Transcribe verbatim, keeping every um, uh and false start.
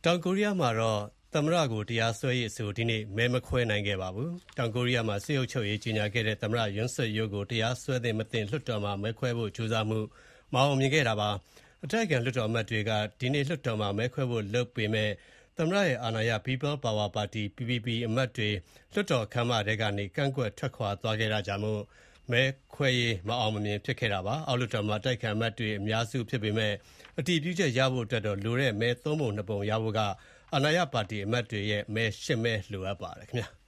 တောင်ကိုရီးယားမှာတော့သမ္မတကိုတရားစွဲရေးအဆိုဒီနေ့မဲမခွဲနိုင်ခဲ့ပါဘူး။တောင်ကိုရီးယားမှာစစ်အုပ်ချုပ်ရေးကြေညာခဲ့တဲ့သမ္မတယွန်းဆွတ်ယိုးကိုတရားစွဲသင့်မသင့်လွှတ်တော်မှာမဲခွဲဖို့ကြိုးစားမှုမအောင်မြင်ခဲ့တာပါ။အတိုက်အခံလွှတ်တော်အမတ်တွေကဒီနေ့လွှတ်တော်မှာမဲခွဲဖို့လုပ်ပေမဲ့သမ္မတရဲ့အာဏာရ People Power Party ပီ ပီ ပီ အမတ်တွေလွှတ်တော်ခန်းမထဲကနေကန့်ကွက်ထွက်ခွာသွားခဲ့တာကြောင့်မဲခွဲရေးမအောင်မမြင်ဖြစ်ခဲ့တာပါ။အောက်လွှတ်တော်မှာအတိုက်အခံအမတ်တွေအများစုဖြစ်ပေမဲ့အတည်ပြုချက်ရဖို့အတွက်တော့လိုတဲ့မဲသုံးပုံနှစ်ပုံရဖို့ကအာဏာရပါတီအမတ်တွေရဲ့မဲရှစ်မဲလိုအပ်ပါတယ်ခင်ဗျာ။